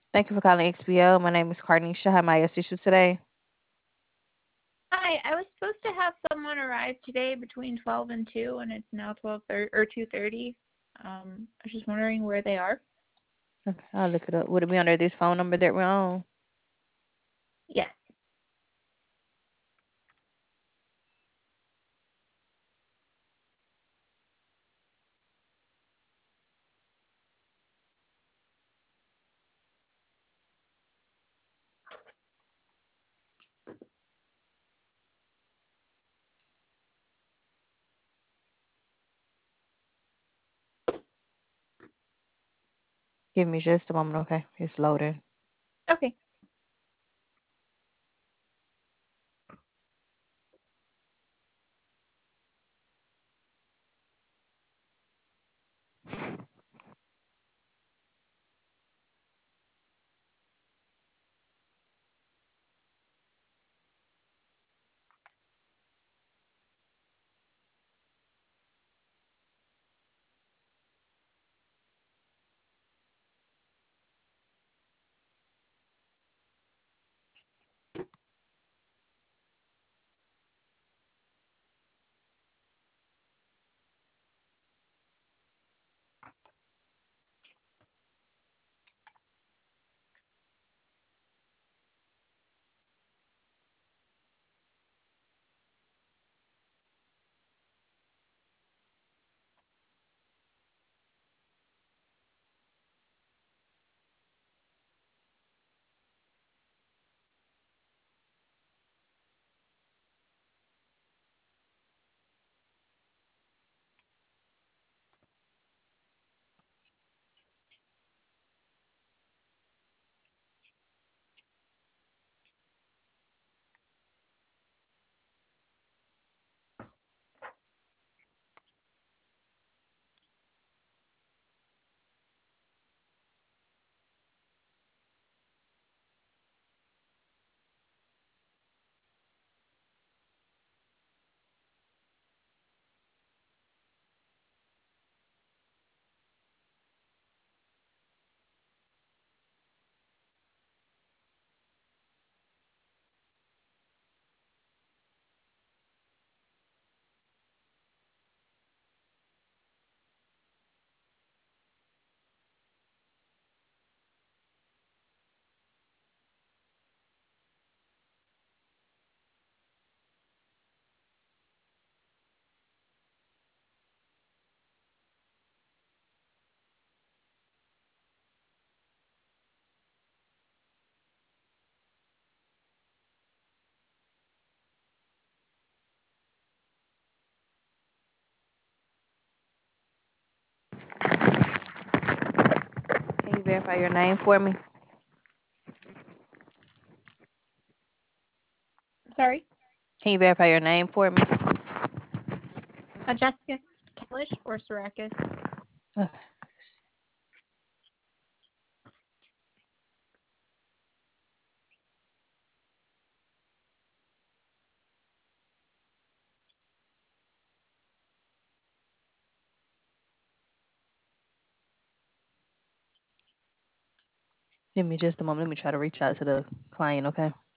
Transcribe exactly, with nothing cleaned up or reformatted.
Thank you for calling X B L. My name is Carnisha. How may I assist you today? Hi, I was supposed to have someone arrive today between twelve and two, and it's now twelve thirty or two thirty. Um, I was just wondering where they are. Okay, I'll look it up. Would it be under this phone number that we're on? Yes. Give me just a moment, okay? It's loading. Okay. Can you verify your name for me? Sorry. Can you verify your name for me? Uh, Jessica Kellish or Sarakis? Okay. Give me just a moment. Let me try to reach out to the client, okay?